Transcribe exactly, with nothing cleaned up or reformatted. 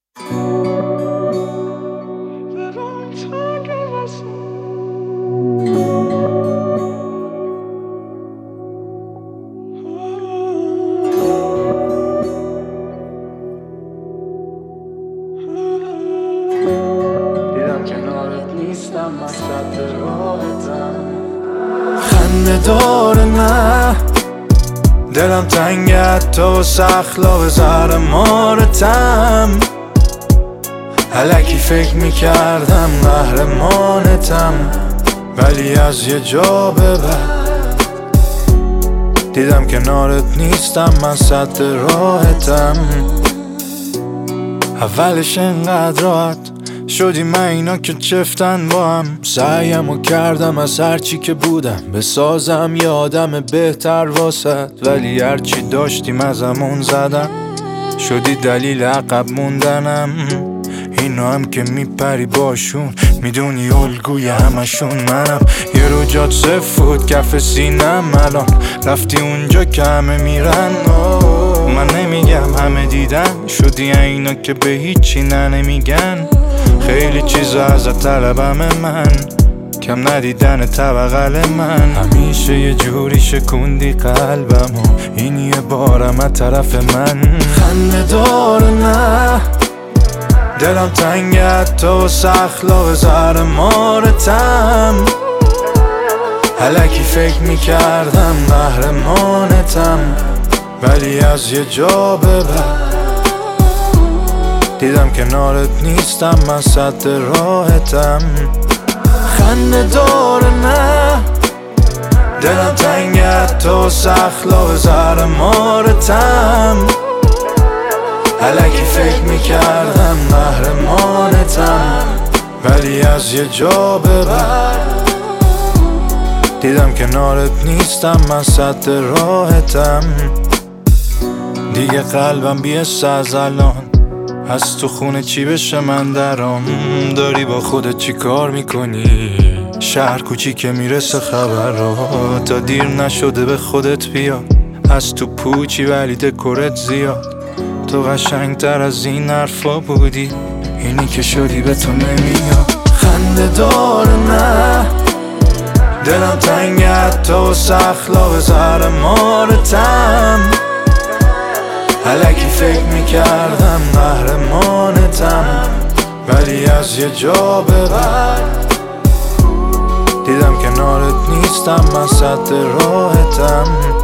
دیدم کنارت نیستم، من سد راحتم. خنده داره نه دلم تنگت تو سخلا زهر مارتم. الکی فکر میکردم قهرمانتم، ولی از یه جا به بعد دیدم کنارت نیستم، من سد راحتم. اولش انقدر راحت شدی من اینا که چفتن با هم. سعیمو کردم از هرچی که بودم بسازم یه آدم بهتر واسد، ولی هرچی داشتیم ازمون زدم، شدی دلیل عقب موندنم. اینا هم که میپری باشون میدونی الگوی همشون منم. یه رو جات صفر بود کف سینم، الان رفتی اونجا که همه میرن. من نمیگم همه دیدن، شدی اینا که به هیچی نه نمیگن. خیلی چیزا ازت طلبم من، کم ندیدن طبقل من. همیشه یه جوری شکوندی قلبم و این یه بارم از طرف من. خنده داره نه دلم تنگت تو سخلا زهر مارتم. الکی فکر میکردم قهرمانتم، ولی از یه جا به بعد دیدم کنارت نیستم، من سد راحتم. خنده داره نه دلم تنگت تو سخلا زهر مارتم. الکی فکر میکردم قهرمانتم، ولی از یه جا به بعد دیدم کنارت نیستم، من سد راحتم. دیگه قلبم بیست از الان از تو خونه چی بشه من درام. داری با خودت چی کار میکنی؟ شهر کوچیک میرسه خبر را، تا دیر نشده به خودت بیا. از تو پوچی ولی دکورت زیاد، تو قشنگتر از این حرفا بودی، اینی که شدی به تو نمیاد. خنده داره نه دلم تنگت تو سخلا زهر مارتم. الکی فکر میکردم قهرمانتم، ولی از یه جا به بعد دیدم کنارت نیستم، من سد راحتم.